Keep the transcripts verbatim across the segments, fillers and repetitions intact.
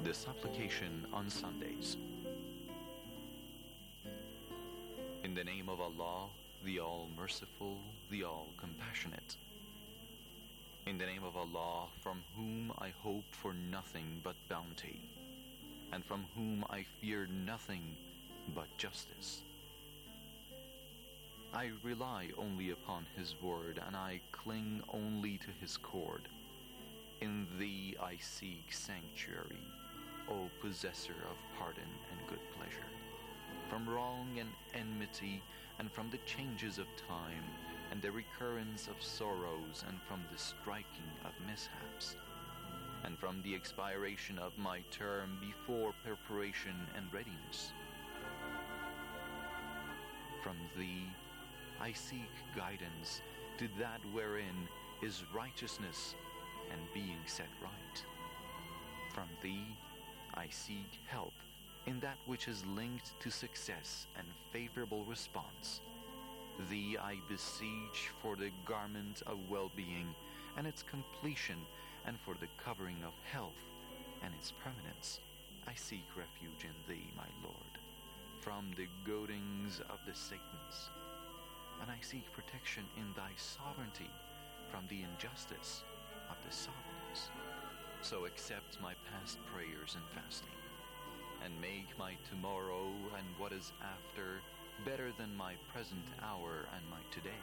The Supplication on Sundays. In the name of Allah, the All-Merciful, the All-Compassionate. In the name of Allah, from whom I hope for nothing but bounty, and from whom I fear nothing but justice. I rely only upon His word, and I cling only to His cord. In Thee I seek sanctuary, O possessor of pardon and good pleasure, from wrong and enmity, and from the changes of time, and the recurrence of sorrows, and from the striking of mishaps, and from the expiration of my term before preparation and readiness. From Thee I seek guidance to that wherein is righteousness and being set right. From Thee I seek help in that which is linked to success and favorable response. Thee I beseech for the garment of well-being and its completion, and for the covering of health and its permanence. I seek refuge in Thee, my Lord, from the goadings of the Satans, and I seek protection in Thy sovereignty from the injustice of the sovereigns. So accept my past prayers and fasting, and make my tomorrow and what is after better than my present hour and my today.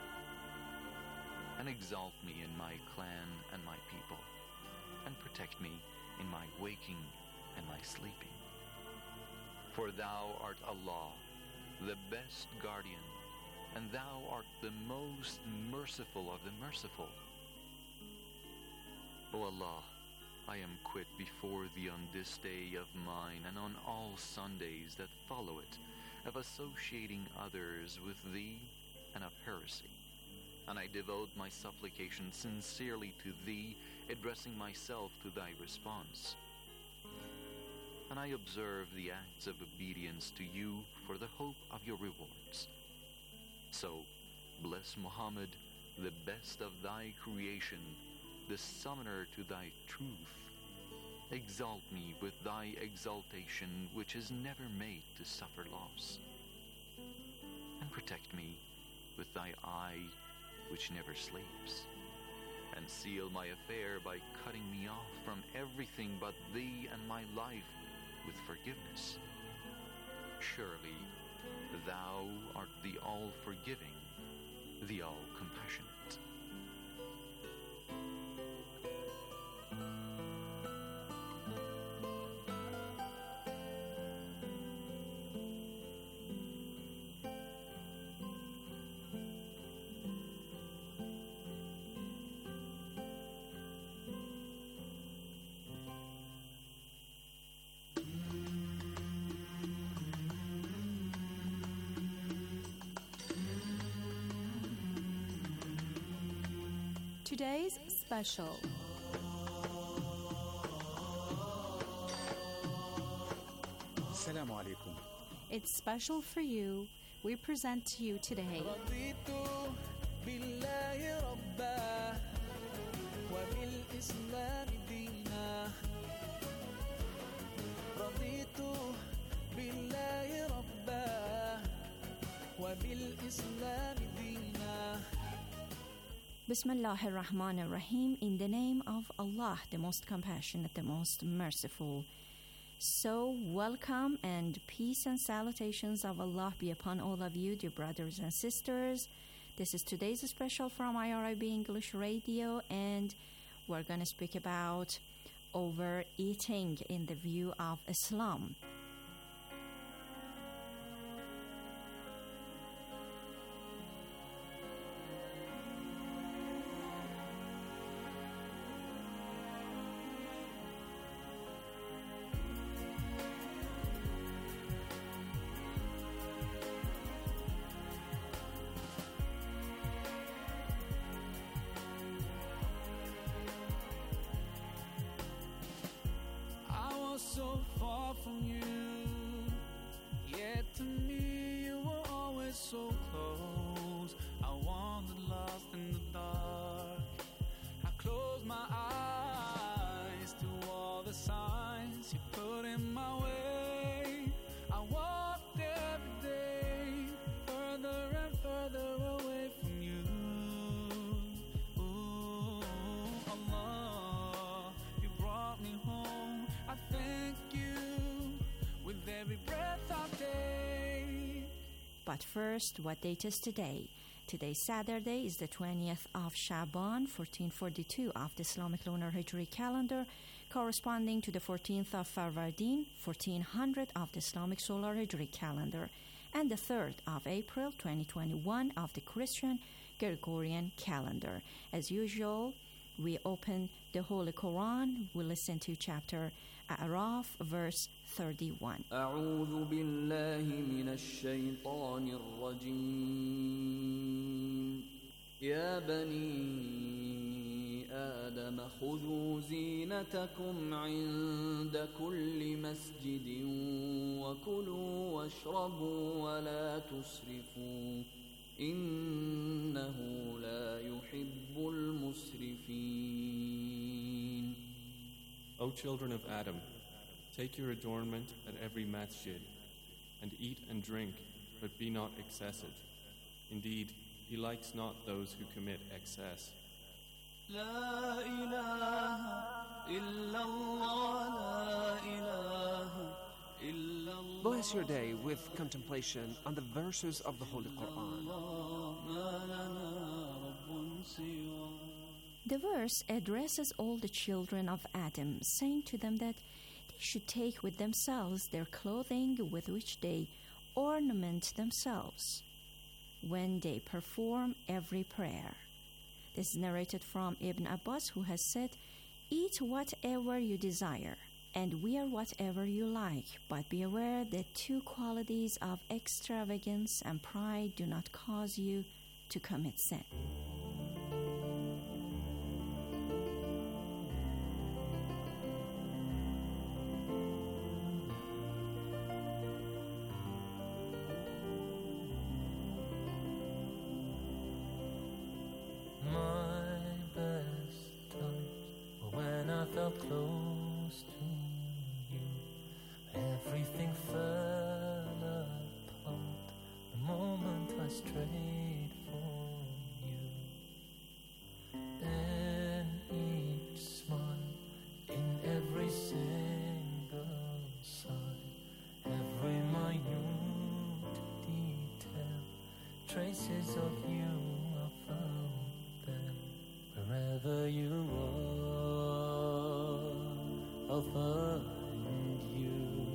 And exalt me in my clan and my people, and protect me in my waking and my sleeping. For Thou art Allah, the best guardian, and Thou art the most merciful of the merciful. O Allah, I am quit before Thee on this day of mine, and on all Sundays that follow it, of associating others with Thee and of heresy. And I devote my supplication sincerely to Thee, addressing myself to Thy response. And I observe the acts of obedience to You for the hope of Your rewards. So, bless Muhammad, the best of Thy creation, the summoner to Thy truth. Exalt me with Thy exaltation, which is never made to suffer loss. And protect me with Thy eye, which never sleeps. And seal my affair by cutting me off from everything but Thee and my life with forgiveness. Surely, Thou art the all-forgiving, the all-compassionate. Today's special. Assalamu alaikum. It's special for you. We present to you today Bismillahir Rahmanir Rahim, in the name of Allah, the most compassionate, the most merciful. So, welcome and peace and salutations of Allah be upon all of you, dear brothers and sisters. This is today's special from I R I B English Radio, and we're going to speak about overeating in the view of Islam. So far from you, yet to me you were always so close. I wandered lost in the dark. I closed my eyes to all the signs you But first, what date is today? Today, Saturday, is the twentieth of Shaban, fourteen forty-two of the Islamic Lunar Hijri calendar, corresponding to the fourteenth of Farvardin, fourteen hundred of the Islamic Solar Hijri calendar, and the third of April, twenty twenty-one of the Christian Gregorian calendar. As usual, we open the Holy Quran. We listen to chapter A'raf, verse thirty-one. أعوذ بالله من الشيطان الرجيم يا بني آدم خذوا زينتكم عند كل مسجد وكلوا واشربوا ولا تسرفوا إنه لا يحب المسرفين. O children of Adam, take your adornment at every masjid, and eat and drink, but be not excessive. Indeed, he likes not those who commit excess. لا إله إلا الله لا إله إلا الله. Bless your day with contemplation on the verses of the Holy Quran. ما لنا رب سواه. The verse addresses all the children of Adam, saying to them that they should take with themselves their clothing with which they ornament themselves when they perform every prayer. This is narrated from Ibn Abbas, who has said, "Eat whatever you desire, and wear whatever you like, but be aware that two qualities of extravagance and pride do not cause you to commit sin." Close to you, everything fell apart the moment I strayed from you. In each smile, in every single sigh, every minute detail, traces of you are found there. Wherever you are, I'll find you,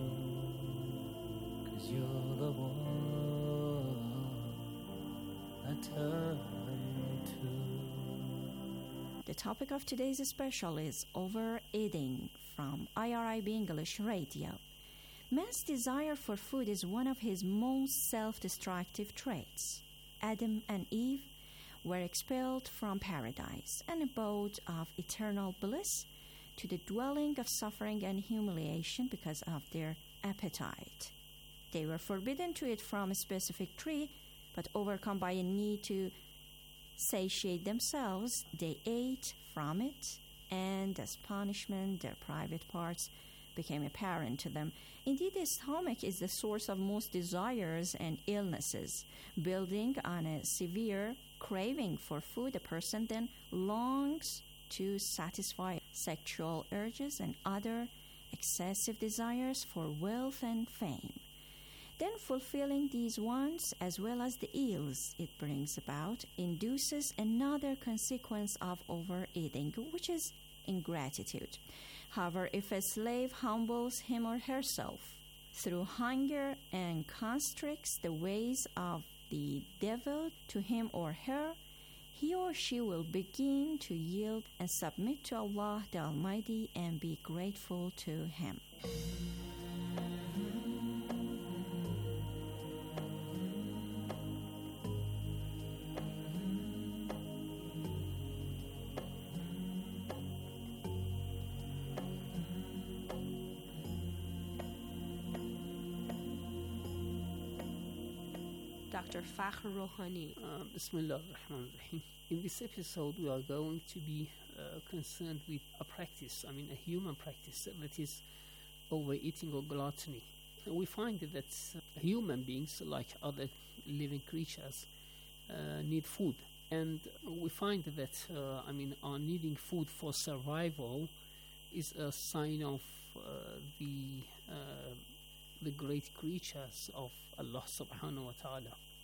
'cause you're the one I turn to. The topic of today's special is overeating from I R I B English Radio. Man's desire for food is one of his most self-destructive traits. Adam and Eve were expelled from paradise, an abode of eternal bliss, to the dwelling of suffering and humiliation because of their appetite. They were forbidden to eat from a specific tree, but overcome by a need to satiate themselves, they ate from it, and as punishment, their private parts became apparent to them. Indeed, the stomach is the source of most desires and illnesses. Building on a severe craving for food, a person then longs to satisfy sexual urges and other excessive desires for wealth and fame. Then fulfilling these wants, as well as the ills it brings about, induces another consequence of overeating, which is ingratitude. However, if a slave humbles him or herself through hunger and constricts the ways of the devil to him or her, he or she will begin to yield and submit to Allah the Almighty and be grateful to Him. Doctor Fakhr Rouhani. Uh, Bismillah ar-Rahman ar-Rahim. In this episode, we are going to be uh, concerned with a practice, I mean a human practice, that is overeating or gluttony. And we find that uh, human beings, like other living creatures, uh, need food. And we find that, uh, I mean, our needing food for survival is a sign of uh, the uh, the great creatures of Allah subhanahu wa ta'ala.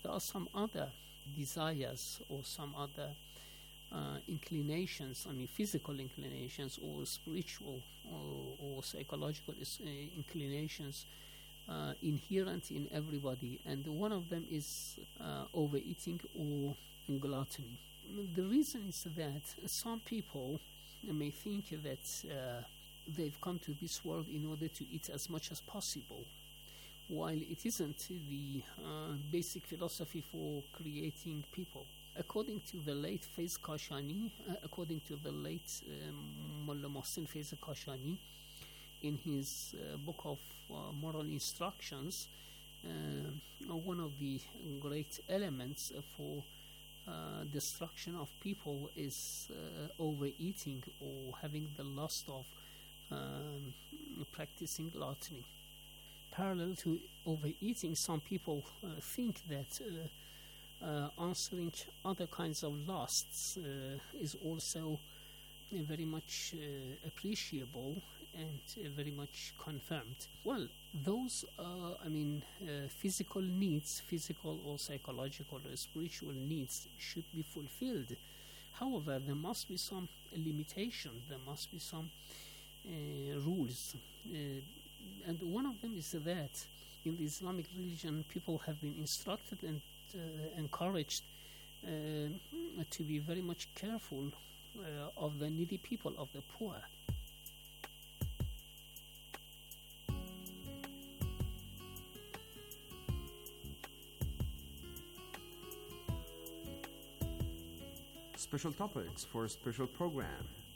there are some other desires or some other uh, inclinations, I mean physical inclinations or spiritual or, or psychological uh, inclinations uh, inherent in everybody, and one of them is uh, overeating or gluttony. The reason is that some people may think that uh, they've come to this world in order to eat as much as possible, while it isn't the uh, basic philosophy for creating people. According to the late Faiz Kashani, uh, according to the late um, Mullah Mohsin Faiz Kashani, in his uh, book of uh, moral instructions, uh, one of the great elements for uh, destruction of people is uh, overeating or having the lust of um, practicing gluttony. Parallel to overeating, some people uh, think that uh, uh, answering other kinds of lusts uh, is also uh, very much uh, appreciable and uh, very much confirmed. Well, those, uh, I mean, uh, physical needs, physical or psychological or spiritual needs should be fulfilled. However, there must be some limitation, there must be some uh, rules. Uh, and one of them is that in the Islamic religion, people have been instructed and uh, encouraged uh, to be very much careful uh, of the needy people, of the poor. Special topics for a special program.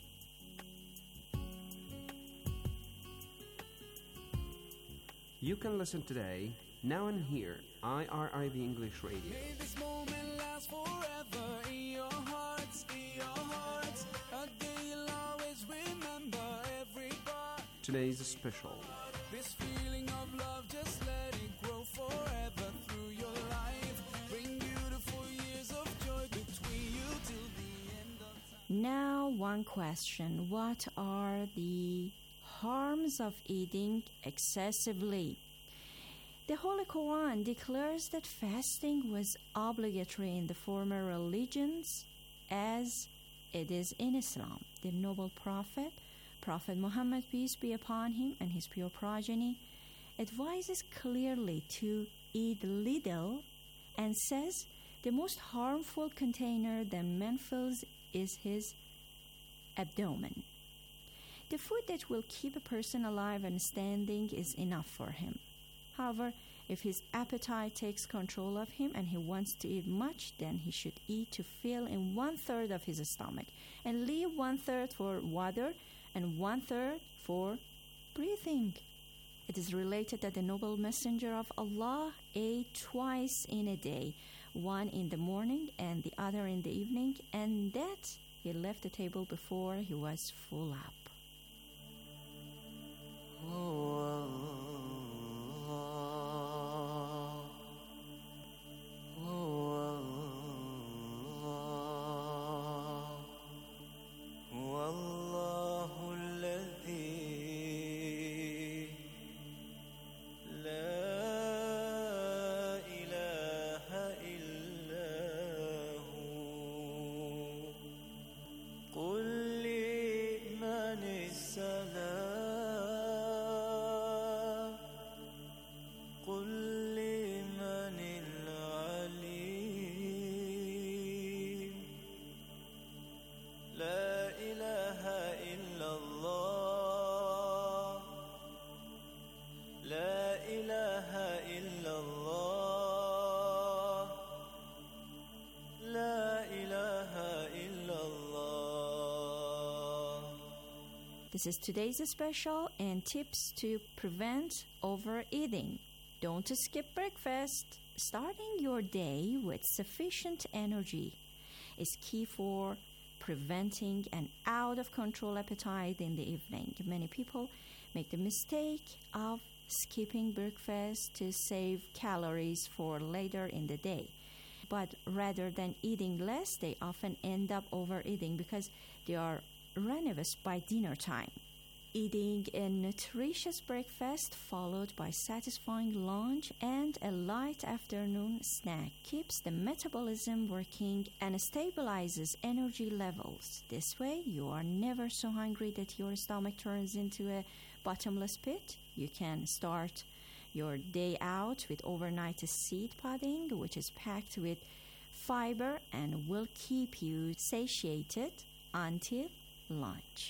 You can listen today, now and here, I R I V English Radio. May this moment last forever in your hearts, in your hearts. A day you'll always remember every part. Today's special. This feeling of love, just let it grow forever through your life. Bring beautiful years of joy between you till the end of time. Now, one question. What are the harms of eating excessively? The Holy Quran declares that fasting was obligatory in the former religions as it is in Islam. The noble prophet, Prophet Muhammad, peace be upon him, and his pure progeny, advises clearly to eat little and says the most harmful container that man fills is his abdomen. The food that will keep a person alive and standing is enough for him. However, if his appetite takes control of him and he wants to eat much, then he should eat to fill in one-third of his stomach and leave one-third for water and one-third for breathing. It is related that the noble messenger of Allah ate twice in a day, one in the morning and the other in the evening, and that he left the table before he was full up. This is today's special and tips to prevent overeating. Don't skip breakfast. Starting your day with sufficient energy is key for preventing an out-of-control appetite in the evening. Many people make the mistake of skipping breakfast to save calories for later in the day. But rather than eating less, they often end up overeating because they are ravenous by dinner time. Eating a nutritious breakfast followed by satisfying lunch and a light afternoon snack keeps the metabolism working and stabilizes energy levels. This way, you are never so hungry that your stomach turns into a bottomless pit. You can start your day out with overnight seed pudding, which is packed with fiber and will keep you satiated until lunch.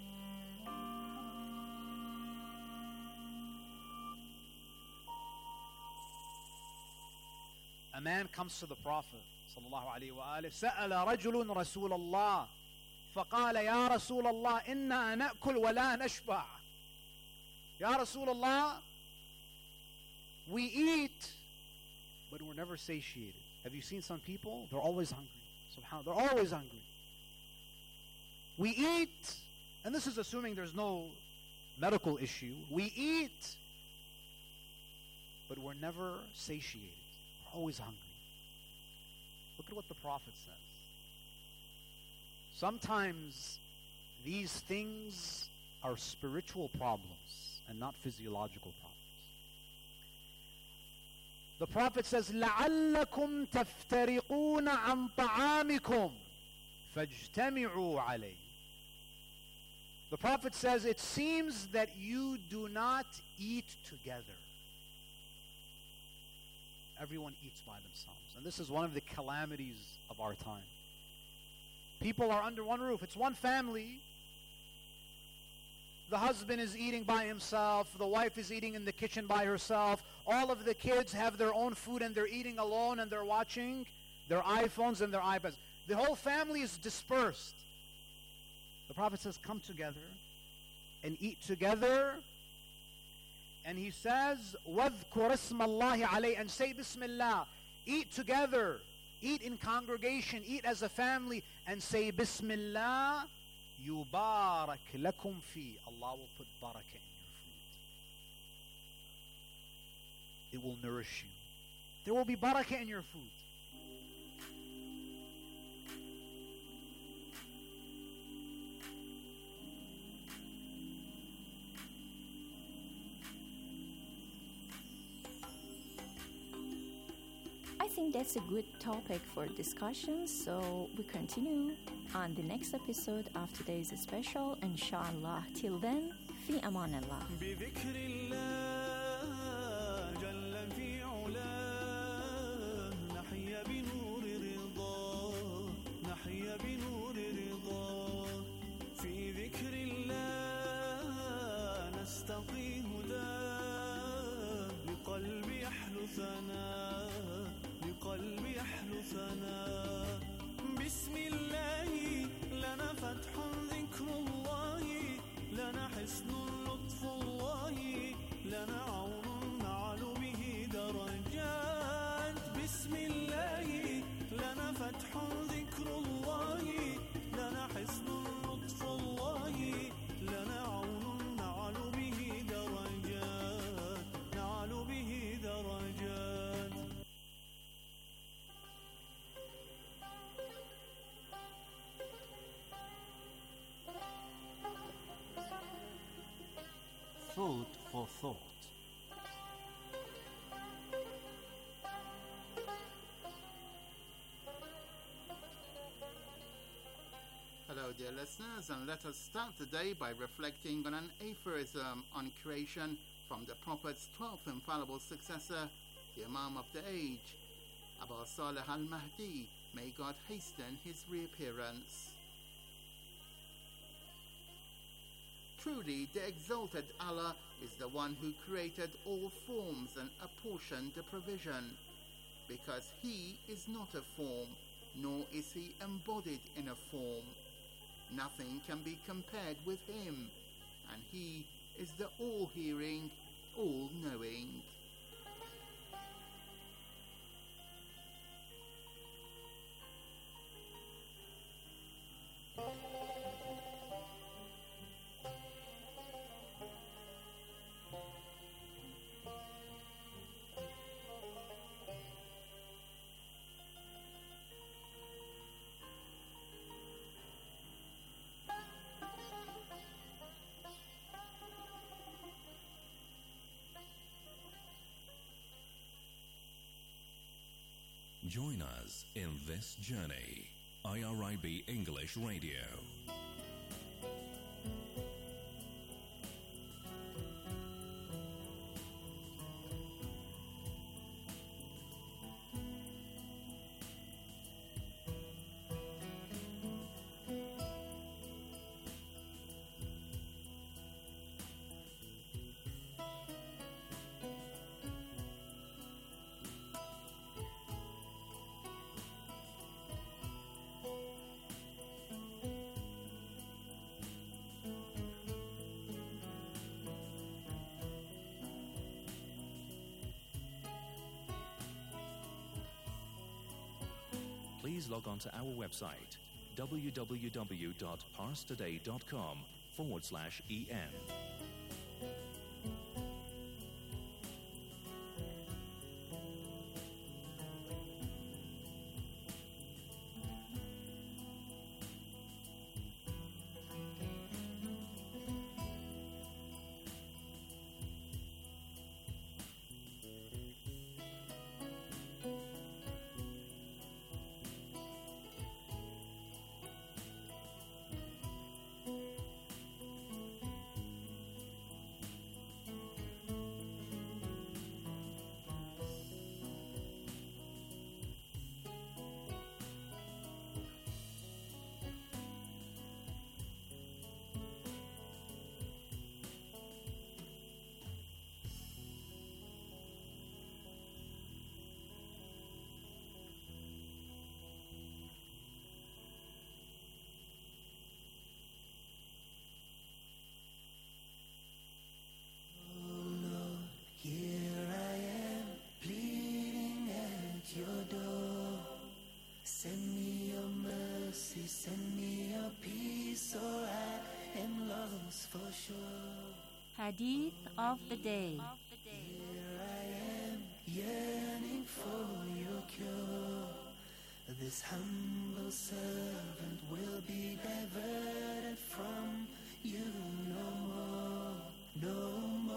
A man comes to the Prophet صلى الله عليه وآله سأل رجل رسول الله فقال يا رسول الله إنا نأكل ولا نشبع. Ya Rasulullah, we eat, but we're never satiated. Have you seen some people? They're always hungry. SubhanAllah, they're always hungry. We eat, and this is assuming there's no medical issue. We eat, but we're never satiated. We're always hungry. Look at what the Prophet says. Sometimes these things are spiritual problems and not physiological problems. The Prophet says, لَعَلَّكُمْ تَفْتَرِقُونَ عَنْ طَعَامِكُمْ فَاجْتَمِعُوا عَلَيْهِ. The Prophet says, it seems that you do not eat together. Everyone eats by themselves. And this is one of the calamities of our time. People are under one roof. It's one family. The husband is eating by himself. The wife is eating in the kitchen by herself. All of the kids have their own food and they're eating alone and they're watching their iPhones and their iPads. The whole family is dispersed. The Prophet says, come together and eat together. And he says, وَاذْكُرَ اسْمَ اللَّهِ عَلَيْهِ, and say Bismillah. Eat together. Eat in congregation. Eat as a family. And say Bismillah. يُبَارَكْ لَكُمْ فِي. Allah will put barakah in your food. It will nourish you. There will be barakah in your food. I think that's a good topic for discussion, so we continue on the next episode of today's special, inshallah. Till then, fi aman Allah. بذكر الله جل في علاه نحيا بنور رضاه نحيا بنور رضاه في ذكر الله نستقي هداه لقلب يحلو ثناه لقلب يحلو ثناه بسم الله لنا فتح ذكر الله لنا حسن لطف الله لنا عون نعلو به درجات بسم الله لنا فتح ذكر الله لنا حسن لطف الله لنا عون نعلو به درجات نعلو به درجات. Food for thought. Hello dear listeners, and let us start the day by reflecting on an aphorism on creation from the Prophet's twelfth infallible successor, the Imam of the age, Abu Salih al-Mahdi. May God hasten his reappearance. Truly, the exalted Allah is the one who created all forms and apportioned the provision, because he is not a form, nor is he embodied in a form. Nothing can be compared with him, and he is the all-hearing, all-knowing. Join us in this journey. I R I B English Radio. Please log on to our website, www.parstoday.com forward slash EM. Hadith of the day. Here I am yearning for your cure. This humble servant will be diverted from you no more, no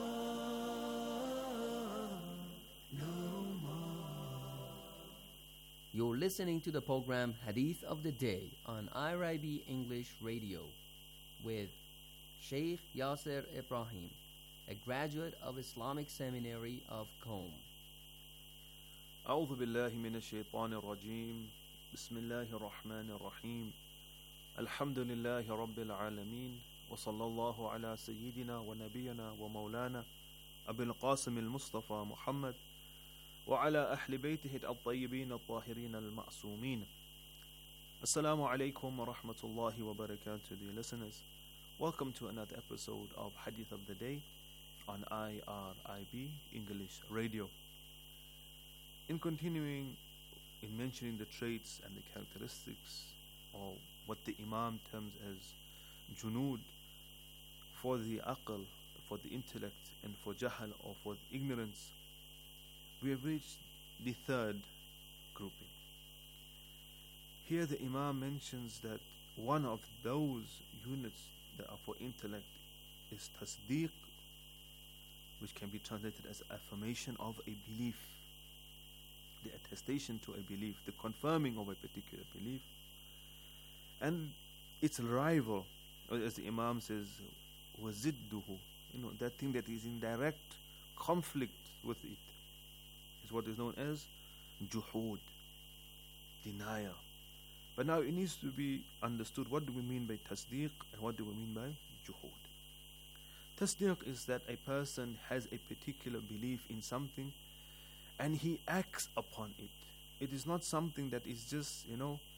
more, no more. You're listening to the program Hadith of the Day on I R I B English Radio with Sheikh Yasser Ibrahim, a graduate of Islamic Seminary of Qom. أعوذ بالله من الشيطان الرجيم بسم الله الرحمن الرحيم الحمد لله رب العالمين وصلى الله على سيدنا ونبينا ومولانا أبي القاسم المصطفى محمد وعلى أهل بيته الطيبين الطاهرين المعصومين. Assalamu alaikum wa rahmatullahi wa barakatuh, dear listeners. Welcome to another episode of Hadith of the Day on I R I B English Radio. In continuing in mentioning the traits and the characteristics or what the Imam terms as junood for the aql, for the intellect, and for jahal or for ignorance, we have reached the third grouping. Here the Imam mentions that one of those units that are for intellect is tasdeeq, which can be translated as affirmation of a belief, the attestation to a belief, the confirming of a particular belief, and its rival, or as the Imam says, wazidduhu, you know, that thing that is in direct conflict with it, is what is known as juhud, denial. But now it needs to be understood, what do we mean by tasdeeq and what do we mean by juhud? Tasdeeq is that a person has a particular belief in something and he acts upon it. It is not something that is just, you know,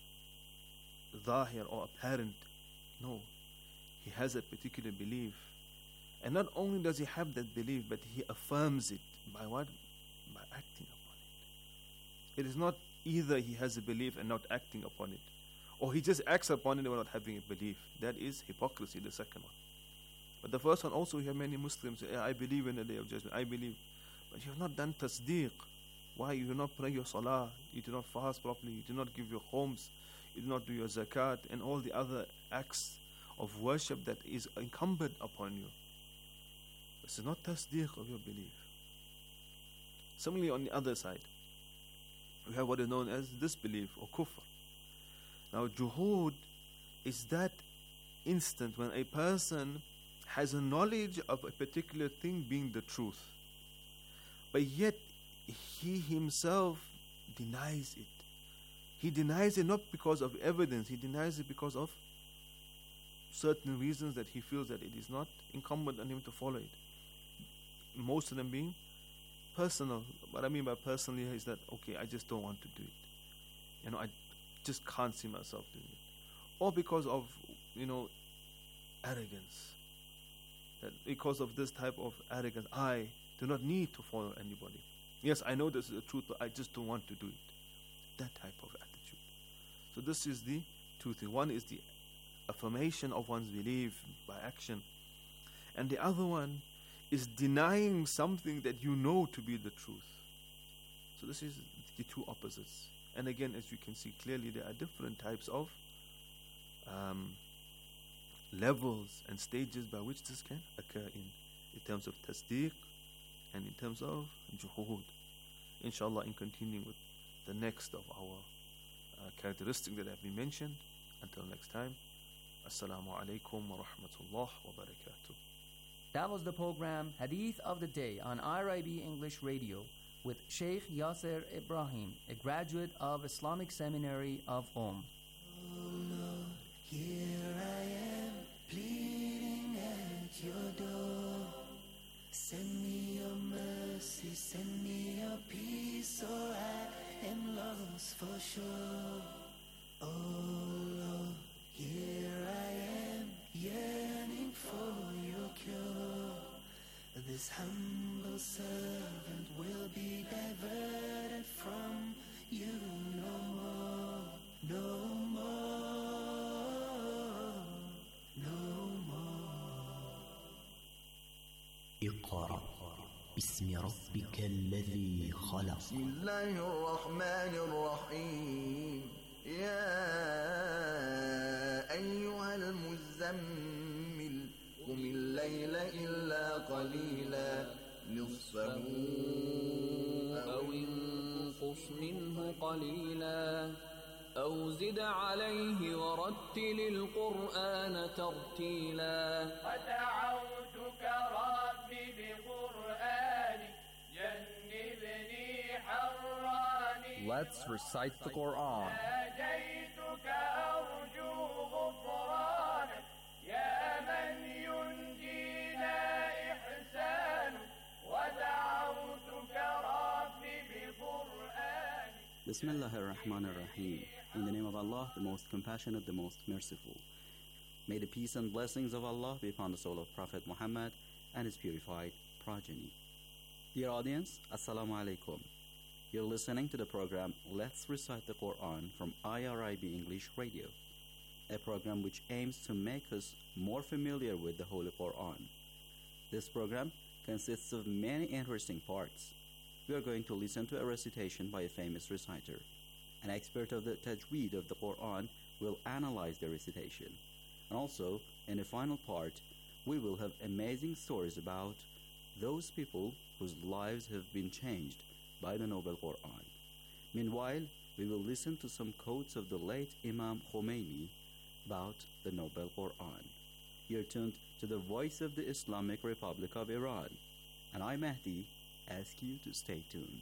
zahir or apparent. No, he has a particular belief. And not only does he have that belief, but he affirms it by what? By acting upon it. It is not either he has a belief and not acting upon it, or he just acts upon it without having a belief. That is hypocrisy, the second one. But the first one also, you have many Muslims say, I believe in the Day of Judgment, I believe. But you have not done tasdeeq. Why? You do not pray your salah, you do not fast properly, you do not give your khums, you do not do your zakat, and all the other acts of worship that is incumbent upon you. This is not tasdeeq of your belief. Similarly, on the other side, We have what is known as disbelief or kufr. Now, juhud is that instant when a person has a knowledge of a particular thing being the truth, but yet he himself denies it. He denies it not because of evidence, he denies it because of certain reasons that he feels that it is not incumbent on him to follow it. Most of them being personal. What I mean by personally is that, okay, I just don't want to do it. You know, I just can't see myself doing it. Or because of, you know, arrogance. That because of this type of arrogance, I do not need to follow anybody. Yes, I know this is the truth, but I just don't want to do it. That type of attitude. So this is the two things. One is the affirmation of one's belief by action. And the other one is denying something that you know to be the truth. So this is the two opposites. And again, as you can see clearly, there are different types of um, levels and stages by which this can occur in, in terms of tasdeeq and in terms of juhud. Inshallah, in continuing with the next of our uh, characteristics that have been mentioned. Until next time, Assalamu alaikum wa rahmatullah wa barakatuh. That was the program Hadith of the Day on I R I B English Radio with Sheikh Yasser Ibrahim, a graduate of Islamic Seminary of Qom. Oh Lord, here I am, pleading at your door. Send me your mercy, send me your peace, or I am lost for sure. Oh Lord, here I am, yearning for your cure. This humble servant will be diverted from you no more, no more, no more. اقرأ باسم ربك الذي خلق. بسم الله الرحمن الرحيم. يا أيها المزمل قم الليل إلا قليلا نصفه أو انقص منه قليلا أو زد عليه ورتل القرآن ترتيلا ودعوتك ربي بقرآنك جنبني حراني. Let's recite the Quran. ناجيتك أرجو غفرانك يا من ينجينا إحسانك ودعوتك ربي بقرآنك. Bismillah ar-Rahman ar-Rahim. In the name of Allah, the most compassionate, the most merciful. May the peace and blessings of Allah be upon the soul of Prophet Muhammad and his purified progeny. Dear audience, Assalamu alaikum. You're listening to the program Let's Recite the Quran from I R I B English Radio, a program which aims to make us more familiar with the Holy Quran. This program consists of many interesting parts. We are going to listen to a recitation by a famous reciter. An expert of the tajweed of the Quran will analyze the recitation. And also, in the final part, we will have amazing stories about those people whose lives have been changed by the Noble Quran. Meanwhile, we will listen to some quotes of the late Imam Khomeini about the Noble Quran. You're tuned to the voice of the Islamic Republic of Iran, and I, Mahdi, ask you to stay tuned.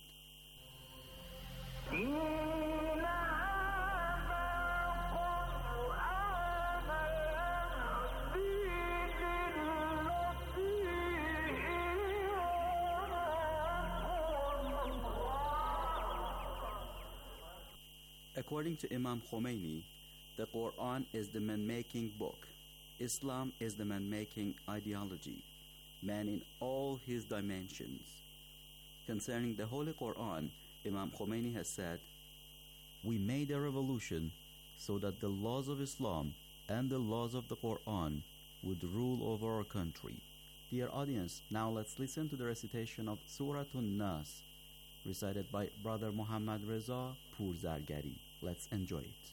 According to Imam Khomeini, the Quran is the man-making book. Islam is the man-making ideology, man in all his dimensions. Concerning the Holy Quran, Imam Khomeini has said, "We made a revolution so that the laws of Islam and the laws of the Quran would rule over our country." Dear audience, now let's listen to the recitation of Surah An-Nas, recited by Brother Muhammad Reza Purzargari. Let's enjoy it.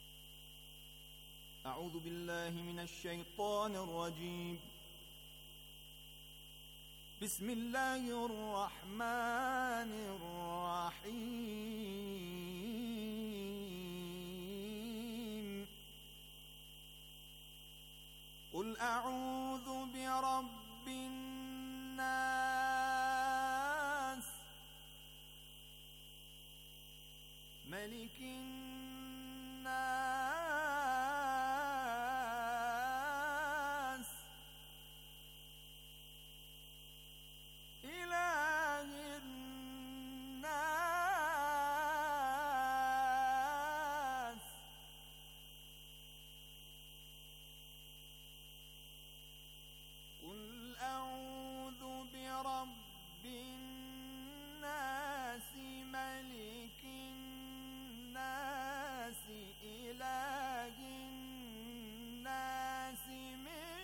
أعوذ بالله من الشيطان الرجيم. بسم الله الرحمن الرحيم. أعوذ برب الناس ملك الناس إله الناس قل أعوذ برب الناس ملك الناس إله الناس من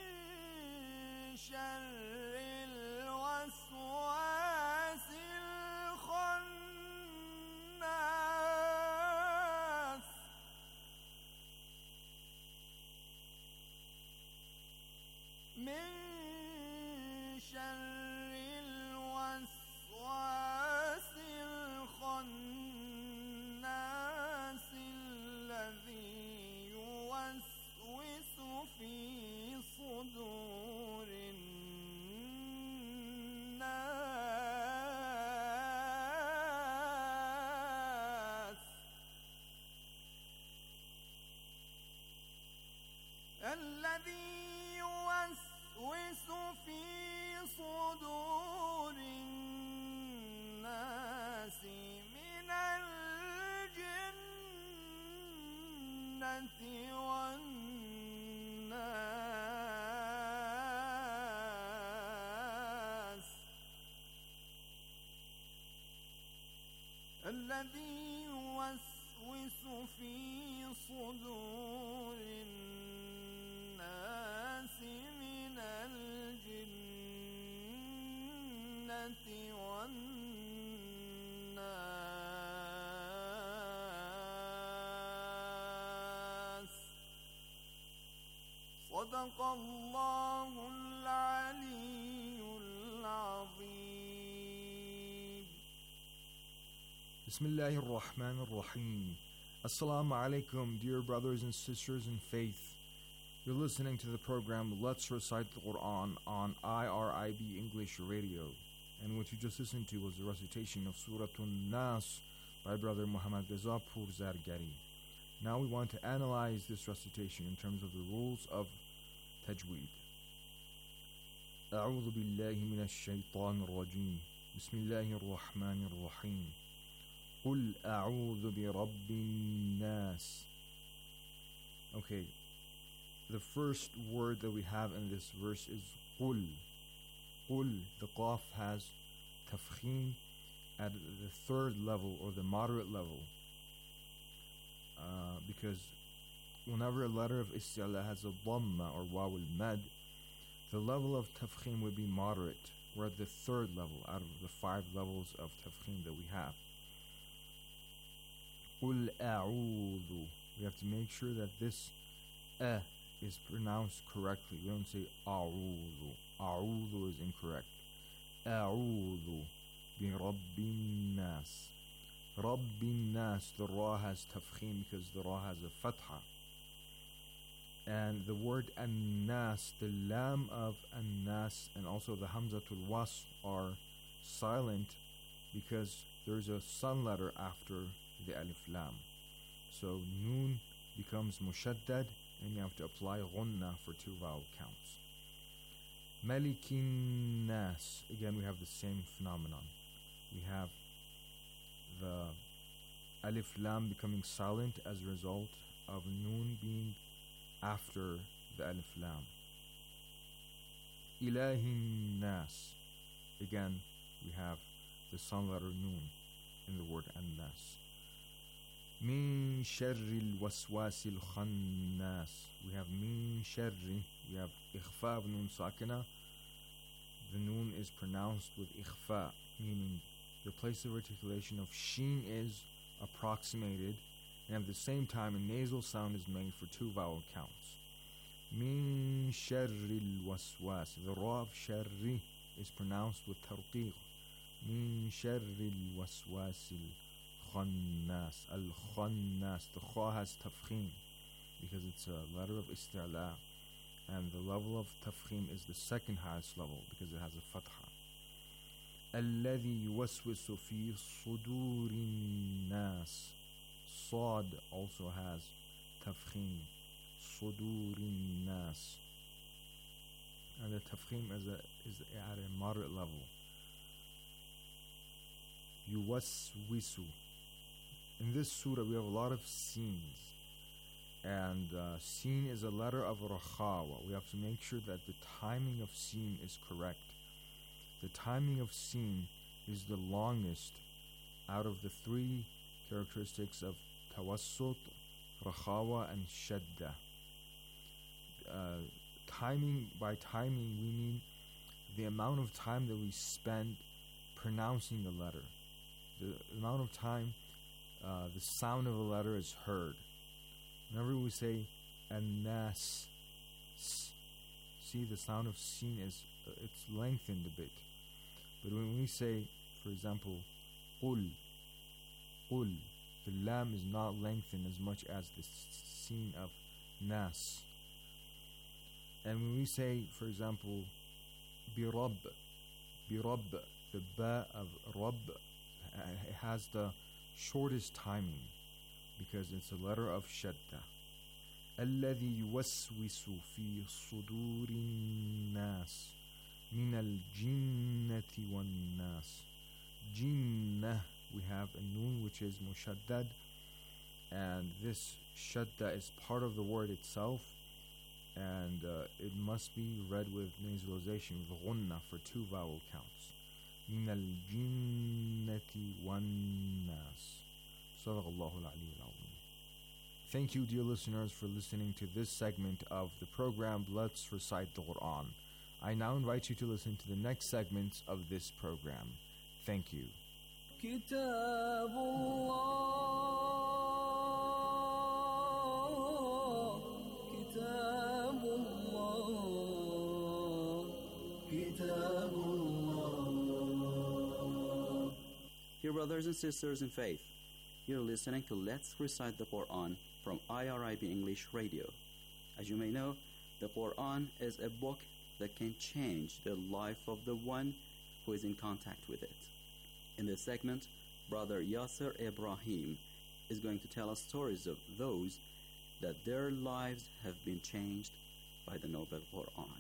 شر الوسواس الخناس من شر الوسواس الخناس الذي يوسوس في صدور الناس الذي يوسوس في صدور الناس من الجنة والناس الذي يوسوس في صدور الناس من الجنة والناس صدق الله العلي العظيم. Bismillahir Rahmanir Rahim. Assalamu alaikum, dear brothers and sisters in faith. You're listening to the program Let's Recite the Quran on I R I B English Radio. And what you just listened to was the recitation of Surah An-Nas by Brother Muhammad Reza Pur Zargari. Now we want to analyze this recitation in terms of the rules of Tajweed. أعوذ بالله من الشيطان الرجيم بسم الله الرحمن الرحيم قل أعوذ برب الناس. Okay, the first word that we have in this verse is قل. قل, the qaf has tafkhim at the third level or the moderate level, uh, because whenever a letter of isti'la has a dhamma or waw al-mad, the level of tafkhim would be moderate. We're at the third level out of the five levels of tafkhim that we have. قل أعوذ. We have to make sure that this a is pronounced correctly. We don't say أعوذ. أعوذ is incorrect. أعوذ برب الناس. رب الناس, the ra has tafkhim because the ra has a fatha. And the word an-nas, the lam of an-nas and also the hamzatul wasf are silent because there's a sun letter after the alif lam. So noon becomes mushaddad and you have to apply ghunna for two vowel counts. Malikin nas, again we have the same phenomenon. We have the alif lam becoming silent as a result of noon being after the alif lam. Ilahin nas, again we have the sun letter noon in the word an-nas. Min sharri al-waswas al-khannas. We have min sharri, we have ikhfa of noon sakina. The noon is pronounced with ikhfa, meaning the place of articulation of sheen is approximated, and at the same time a nasal sound is made for two vowel counts. Min sharri al-waswas. The ra of sharri is pronounced with tarqiq. Min sharri al-waswas al-khannas. Al-khannas. The kha has tafkhim because it's a letter of isti'la And the level of tafkhim is the second highest level because it has a fatha. الذي يوسوس في صدور الناس. Sad also has tafkhim. صدور الناس. And the tafkhim is, a, is at a moderate level. يوسوس. In this surah we have a lot of scenes. And uh, seen is a letter of rakhawa. We have to make sure that the timing of seen is correct. The timing of seen is the longest out of the three characteristics of tawassut, rakhawa, and shadda. Uh, timing, by timing we mean the amount of time that we spend pronouncing the letter. The amount of time uh, the sound of a letter is heard. Whenever we say an-nas, see the sound of seen is uh, it's lengthened a bit. But when we say, for example, ul, ul, the lam is not lengthened as much as the seen of nas. And when we say, for example, birab, birab, the ba of rab, it has the shortest timing because it's a letter of shadda. الذي يوسوس في صدور الناس من الجنة والناس. Jinnah, we have a noon which is mushaddad, and this shadda is part of the word itself, and uh, it must be read with nasalization, with ghunna for two vowel counts. من الجنة والناس. صدق الله العلي العظيم. Thank you, dear listeners, for listening to this segment of the program Let's Recite the Quran. I now invite you to listen to the next segments of this program. Thank you. كتاب الله كتاب الله كتاب الله. Dear brothers and sisters in faith, you're listening to Let's Recite the Quran from I R I B English Radio. As you may know, the Quran is a book that can change the life of the one who is in contact with it. In this segment, Brother Yasser Ibrahim is going to tell us stories of those that their lives have been changed by the Noble Quran.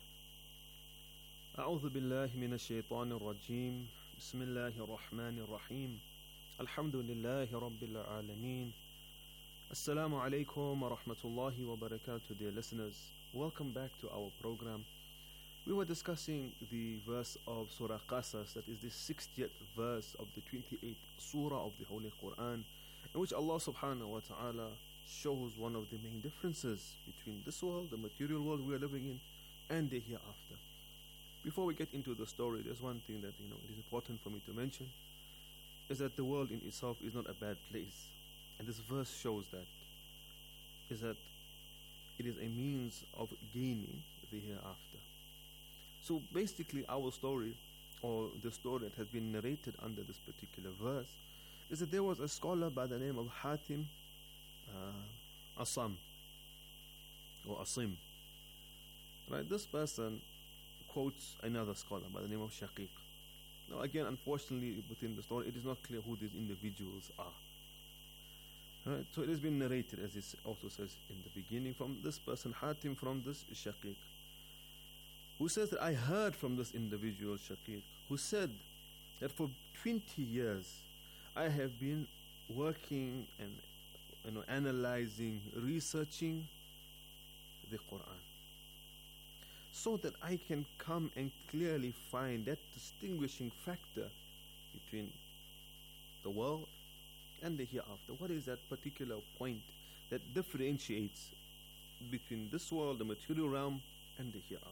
أعوذ بالله من الشيطان الرجيم بسم الله الرحمن الرحيم الحمد لله رب العالمين Assalamu alaikum wa rahmatullahi wa barakatuh, dear listeners. Welcome back to our program. We were discussing the verse of Surah Qasas, that is the sixtieth verse of the twenty-eighth Surah of the Holy Quran, in which Allah subhanahu wa ta'ala shows one of the main differences between this world, the material world we are living in, and the hereafter. Before we get into the story, there's one thing that you know it is important for me to mention, is that the world in itself is not a bad place. And this verse shows that, is that it is a means of gaining the hereafter. So basically our story, or the story that has been narrated under this particular verse, is that there was a scholar by the name of Hatim uh, Asam, or Asim. Right, this person quotes another scholar by the name of Shaqiq. Now again, unfortunately, within the story, it is not clear who these individuals are. Right, so it has been narrated, as it also says in the beginning, from this person, Hatim, from this Shaqiq, who says that I heard from this individual Shaqiq, who said that for twenty years I have been working and you know, analyzing, researching the Quran, so that I can come and clearly find that distinguishing factor between the world and the hereafter. What is that particular point that differentiates between this world, the material realm, and the hereafter?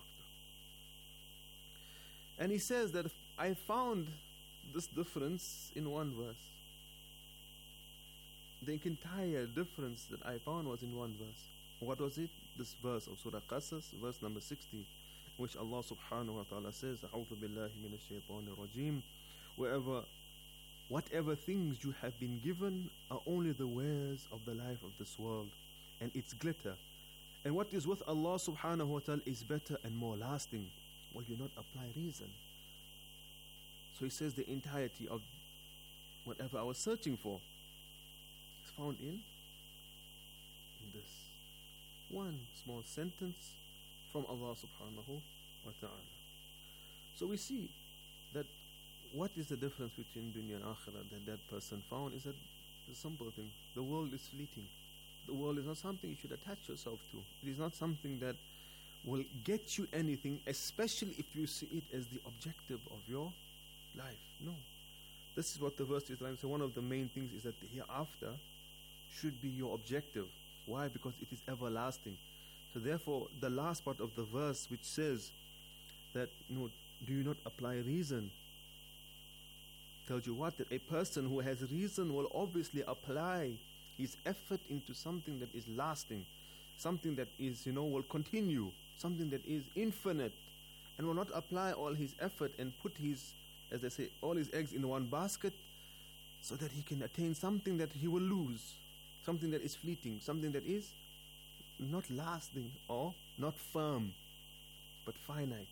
And he says that I found this difference in one verse. The entire difference that I found was in one verse. What was it? This verse of Surah Qasas, verse number sixty, in which Allah subhanahu wa ta'ala says, أعوذ بالله من الشيطان الرجيم, wherever whatever things you have been given are only the wares of the life of this world and its glitter, And what is with Allah subhanahu wa ta'ala is better and more lasting. Well, you not apply reason. So he says the entirety of whatever I was searching for is found in, in this one small sentence from Allah subhanahu wa ta'ala. So we see that what is the difference between dunya and akhirah that that person found is that the simple thing. The world is fleeting. The world is not something you should attach yourself to. It is not something that will get you anything, especially if you see it as the objective of your life. No. This is what the verse is trying to say. One of the main things is that the hereafter should be your objective. Why? Because it is everlasting. So therefore, the last part of the verse which says that, you know, do you not apply reason? Tells you what? That a person who has reason will obviously apply his effort into something that is lasting, something that is, you know, will continue, something that is infinite, and will not apply all his effort and put his, as they say, all his eggs in one basket so that he can attain something that he will lose, something that is fleeting, something that is not lasting or not firm, but finite.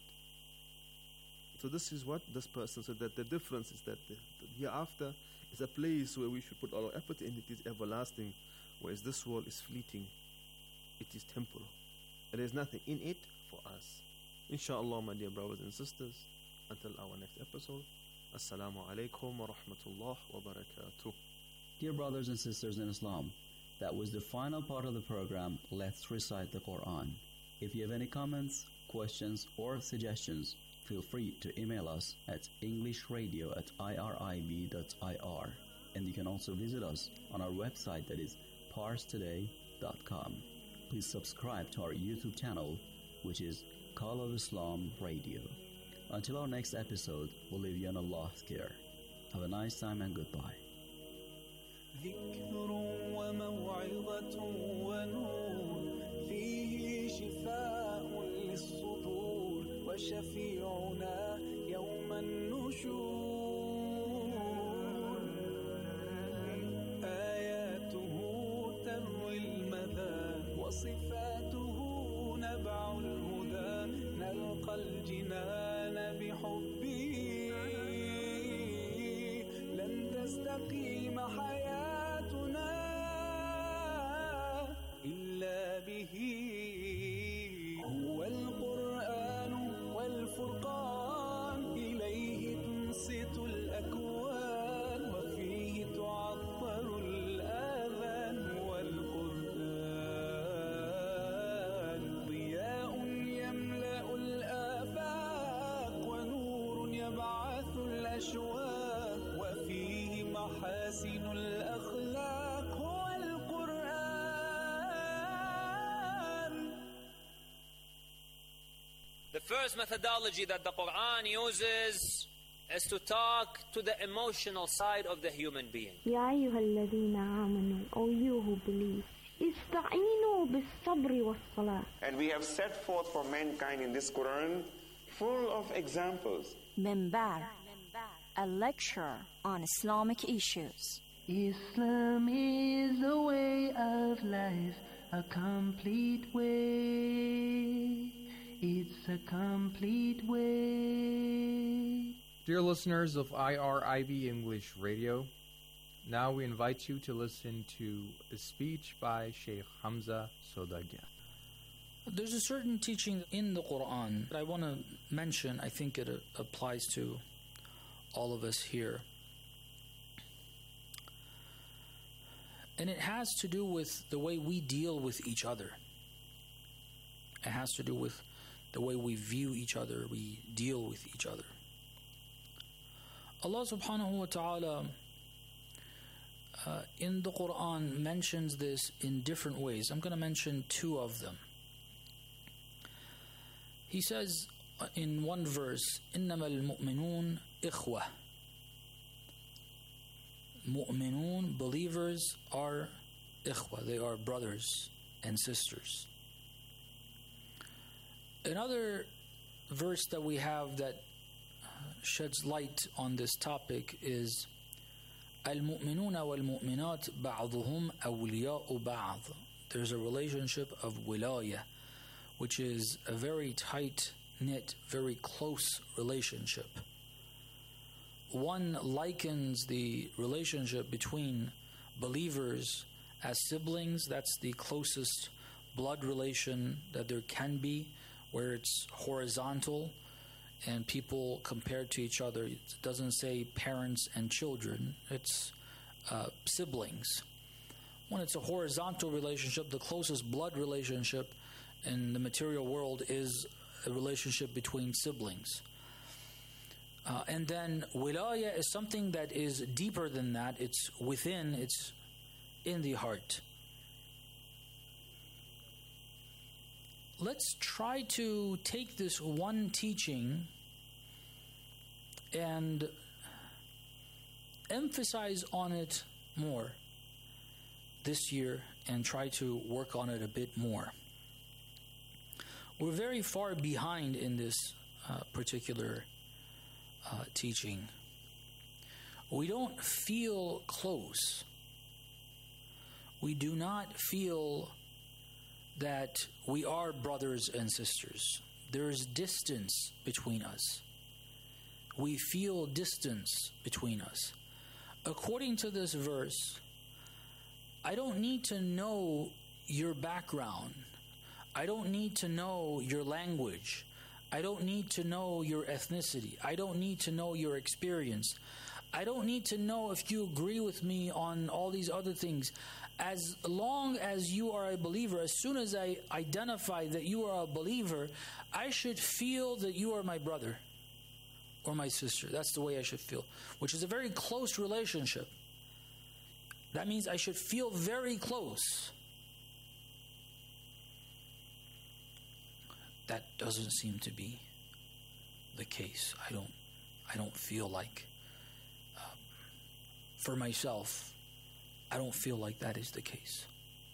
So this is what this person said, that the difference is that the, the hereafter is a place where we should put all our effort in. It is everlasting, whereas this world is fleeting. It is temporal. There is nothing in it for us. Inshallah, my dear brothers and sisters, until our next episode, Assalamu alaikum wa rahmatullah wa barakatuh. Dear brothers and sisters in Islam, that was the final part of the program, Let's Recite the Quran. If you have any comments, questions, or suggestions, feel free to email us at englishradio at irib dot i r, and you can also visit us on our website, that is pars today dot com. Please subscribe to our YouTube channel, which is Call of Islam Radio. Until our next episode, we'll leave you in Allah's care. Have a nice time and goodbye. ذكر وموعظة ونور فيه شفاء للصدور وشفيعنا يوم النشور آياته تروي المذان وصفاته نبع الهدى نلقى الجنان بحبه لن تستقيم حياتنا إلا به هو القرآن والفرقان إليه تنصت الأكوان وفيه تعطر الآذان والقرآن ضياء يملأ الآفاق ونور يبعث الأشواق وفيه محاسن الأخلاق هو القرآن. The first methodology that the Quran uses is to talk to the emotional side of the human being. يا أيها الذين آمنوا, O you who believe, استعينوا بالصبر والصلاة. And we have set forth for mankind in this Quran full of examples. Mimbar, a lecture on Islamic issues. Islam is a way of life, a complete way. It's a complete way. Dear listeners of I R I B English Radio, now we invite you to listen to a speech by Sheikh Hamza Sodagir. There's a certain teaching in the Quran that I want to mention. I think it uh, applies to all of us here. And it has to do with the way we deal with each other. It has to do with the way we view each other, we deal with each other. Allah subhanahu wa ta'ala uh, in the Quran mentions this in different ways. I'm going to mention two of them. He says in one verse, إِنَّمَا الْمُؤْمِنُونَ إِخْوَةٌ. Mu'minun, believers, are ikhwa, they are brothers and sisters. Another verse that we have that sheds light on this topic is الْمُؤْمِنُونَ وَالْمُؤْمِنَاتِ بَعْضُهُمْ أَوْلِيَاءُ بَعْضٍ. there's a relationship of wilaya, which is a very tight-knit, very close relationship. One likens the relationship between believers as siblings. That's the closest blood relation that there can be, where it's horizontal and people compared to each other. It doesn't say parents and children, it's uh, siblings. When it's a horizontal relationship, the closest blood relationship in the material world is a relationship between siblings. Uh, and then wilaya is something that is deeper than that. It's within, it's in the heart. Let's try to take this one teaching and emphasize on it more this year and try to work on it a bit more. We're very far behind in this uh, particular uh, teaching. We don't feel close. We do not feel that we are brothers and sisters. There is distance between us. We feel distance between us. According to this verse, I don't need to know your background. I don't need to know your language. I don't need to know your ethnicity. I don't need to know your experience. I don't need to know if you agree with me on all these other things. As long as you are a believer, as soon as I identify that you are a believer, I should feel that you are my brother or my sister. That's the way I should feel, which is a very close relationship. That means I should feel very close. That doesn't seem to be the case. I don't I don't feel like, um, for myself, I don't feel like that is the case.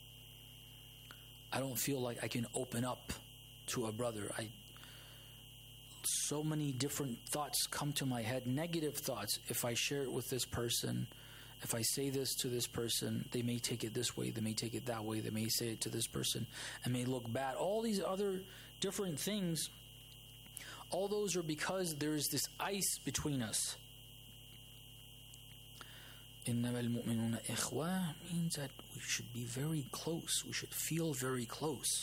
I don't feel like I can open up to a brother. I so many different thoughts come to my head, negative thoughts. If I share it with this person, if I say this to this person, they may take it this way, they may take it that way, they may say it to this person and may look bad. All these other different things, all those are because there is this ice between us. إِنَّمَا الْمُؤْمِنُونَ إِخْوَةٌ means that we should be very close. We should feel very close.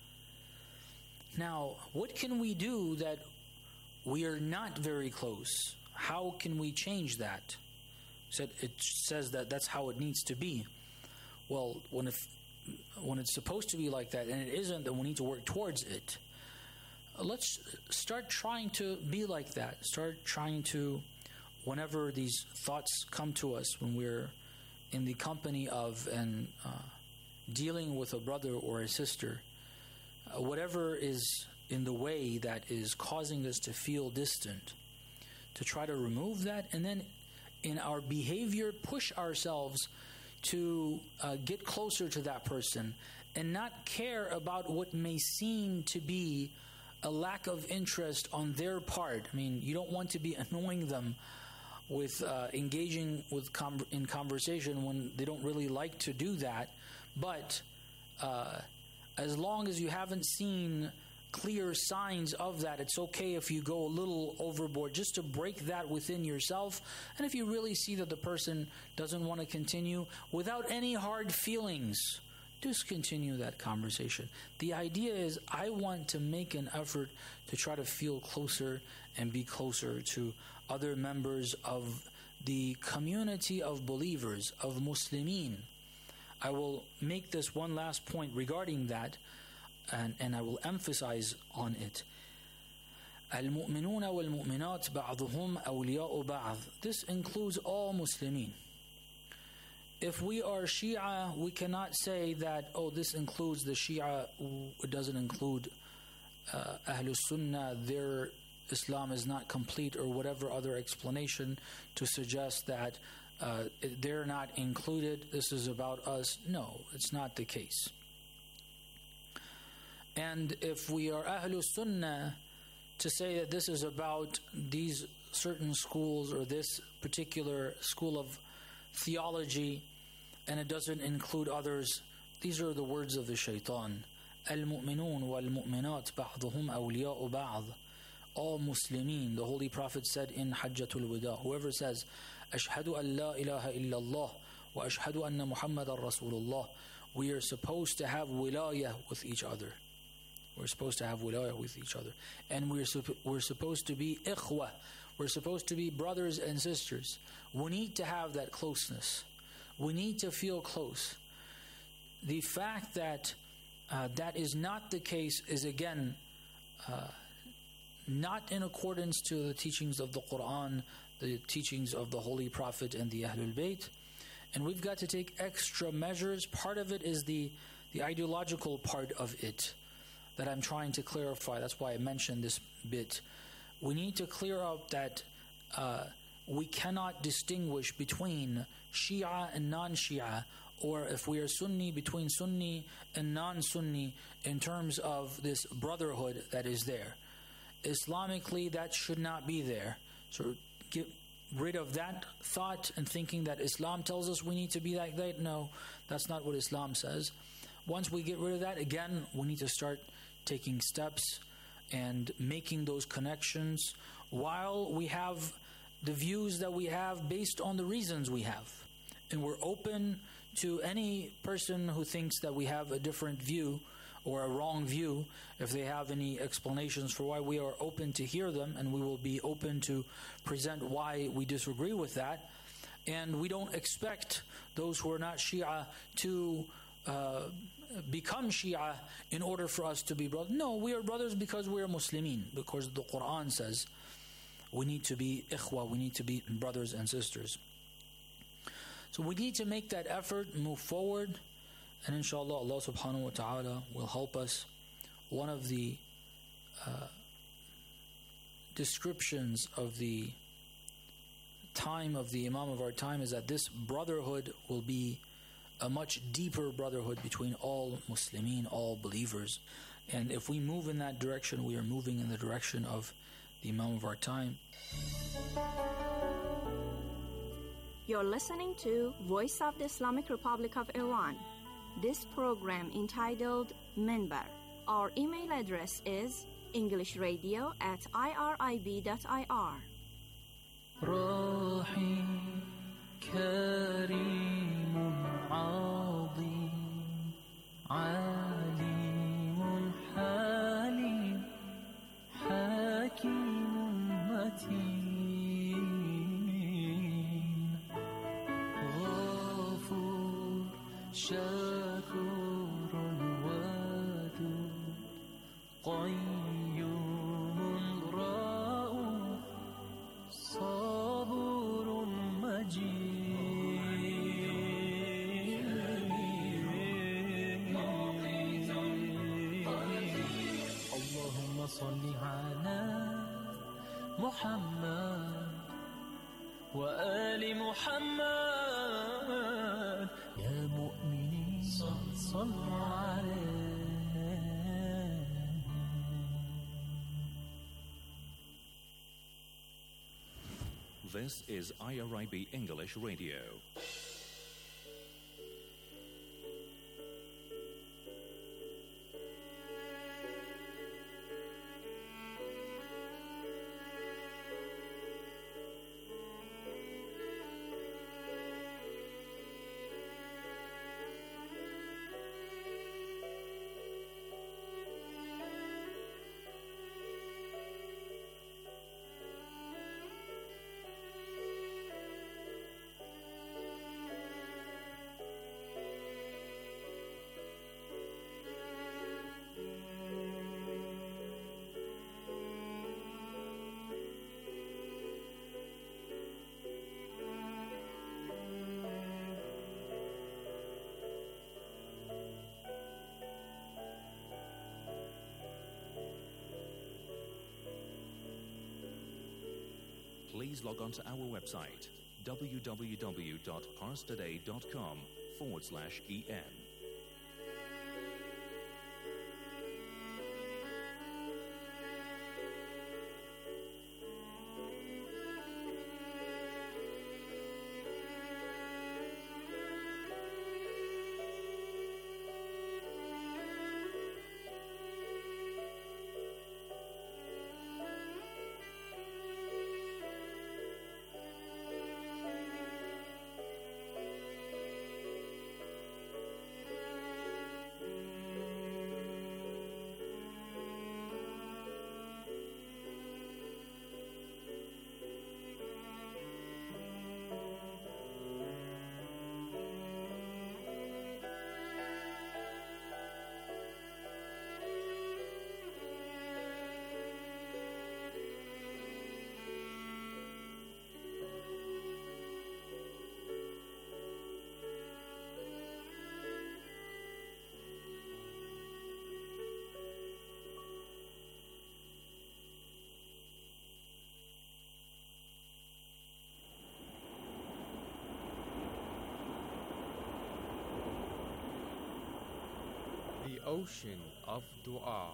Now, what can we do that we are not very close? How can we change that? Said it says that that's how it needs to be. Well, when if when it's supposed to be like that and it isn't, then we need to work towards it. Let's start trying to be like that. Start trying to, whenever these thoughts come to us, when we're in the company of and uh, dealing with a brother or a sister, uh, whatever is in the way that is causing us to feel distant, to try to remove that, and then in our behavior, push ourselves to uh, get closer to that person and not care about what may seem to be a lack of interest on their part. I mean, you don't want to be annoying them with uh, engaging with com- in conversation when they don't really like to do that. But uh, as long as you haven't seen clear signs of that, it's okay if you go a little overboard, just to break that within yourself. And if you really see that the person doesn't want to continue, without any hard feelings, discontinue that conversation. The idea is, I want to make an effort to try to feel closer and be closer to other members of the community of believers, of Muslimin. I will make this one last point regarding that, and, and I will emphasize on it. المؤمنون والمؤمنات بعضهم أولياء بعض. This includes all Muslimin. If we are Shia, we cannot say that, oh, this includes the Shia, it doesn't include uh, Ahlul Sunnah, their Islam is not complete, or whatever other explanation to suggest that uh, they're not included, this is about us. No, it's not the case. And if we are Ahlul Sunnah, to say that this is about these certain schools or this particular school of theology and it doesn't include others, these are the words of the shaitan. Al-mu'minun wal-mu'minat ba'duhum awliya'u ba'd. All Muslimin, the Holy Prophet said in Hajjatul Wada, whoever says, Ashhadu an la ilaha illallah wa ashhadu anna Muhammadan Rasulullah, we are supposed to have wilayah with each other. We're supposed to have wilayah with each other. And we're, supp- we're supposed to be ikhwah. We're supposed to be brothers and sisters. We need to have that closeness. We need to feel close. The fact that uh, that is not the case is again uh, not in accordance to the teachings of the Quran, the teachings of the Holy Prophet and the Ahlul Bayt. And we've got to take extra measures. Part of it is the, the ideological part of it that I'm trying to clarify. That's why I mentioned this bit. We need to clear up that uh, we cannot distinguish between Shia and non-Shia, or if we are Sunni, between Sunni and non-Sunni in terms of this brotherhood that is there. Islamically, that should not be there. So get rid of that thought and thinking that Islam tells us we need to be like that. No, that's not what Islam says. Once we get rid of that, again, we need to start taking steps and making those connections while we have the views that we have based on the reasons we have. And we're open to any person who thinks that we have a different view or a wrong view. If they have any explanations for why, we are open to hear them, and we will be open to present why we disagree with that. And we don't expect those who are not Shia to uh, become Shia in order for us to be brothers. No, we are brothers because we are Muslimin, because the Quran says we need to be ikhwa, we need to be brothers and sisters. So we need to make that effort, move forward, and inshallah Allah subhanahu wa ta'ala will help us. One of the uh, descriptions of the time of the Imam of our time is that this brotherhood will be a much deeper brotherhood between all Muslimin, all believers. And if we move in that direction, we are moving in the direction of the Imam of our time. You're listening to Voice of the Islamic Republic of Iran. This program entitled Minbar. Our email address is englishradio at irib dot I R. رحيم كريم عظيم عليم حليم حكيم متين غفور شكور ودود قيوم رؤوف صبور مجيد اللهم صل على محمد وآل محمد يا مؤمنين صلوا عليه. This is I R I B English Radio. Please log on to our website, www.parstoday.com forward slash EN. ocean of dua.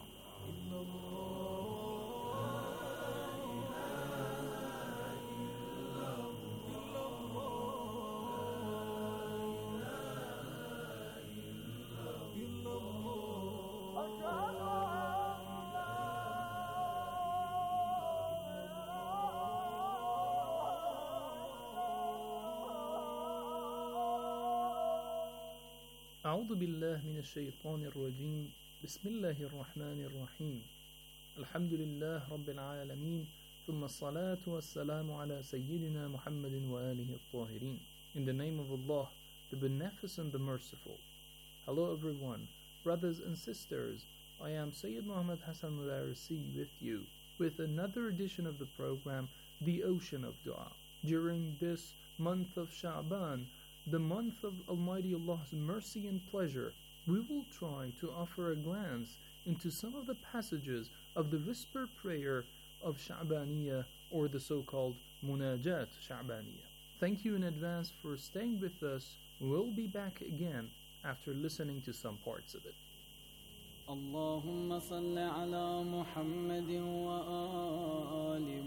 أعوذ بالله من الشيطان الرجيم بسم الله الرحمن الرحيم الحمد لله رب العالمين ثم الصلاة والسلام على سيدنا محمد وآله الطاهرين. In the name of Allah, the Beneficent, the Merciful. Hello everyone, brothers and sisters. I am Sayyid Muhammad Hassan Mudarisi with you with another edition of the program, The Ocean of Dua. During this month of Sha'ban, the month of Almighty Allah's mercy and pleasure, we will try to offer a glance into some of the passages of the whisper prayer of Sha'baniyah, or the so-called Munajat Sha'baniyah. Thank you in advance for staying with us. We'll be back again after listening to some parts of it. اللهم صل على محمد وآل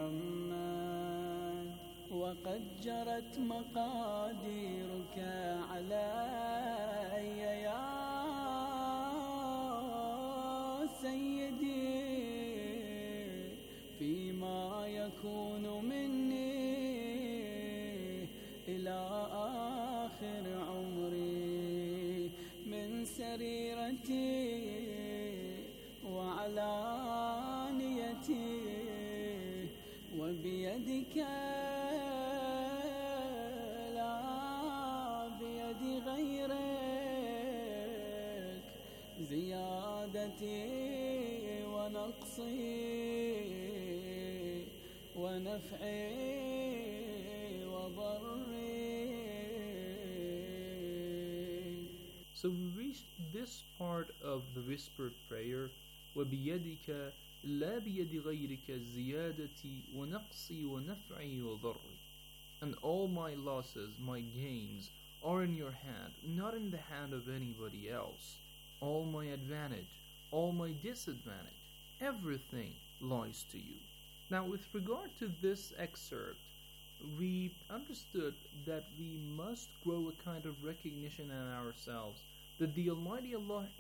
محمد وقد جرت مقاديرك علي يا سيدي فيما يكون مني إلى آخر عمري من سريرتي وعلانيتي وبيدك لا بيد غيرك زيادتي ونقصي ونفعي وضري. So we reached this part of the whispered prayer, وَبِيَدِكَ لَا بِيَدِ غَيْرِكَ زِيَادَتِي وَنَقْصِي وَنَفْعِي وَضَرِّي. And all my losses, my gains, are in your hand, not in the hand of anybody else. All my advantage, all my disadvantage, everything lies to you. Now, with regard to this excerpt, we understood that we must grow a kind of recognition in ourselves that the Almighty Allah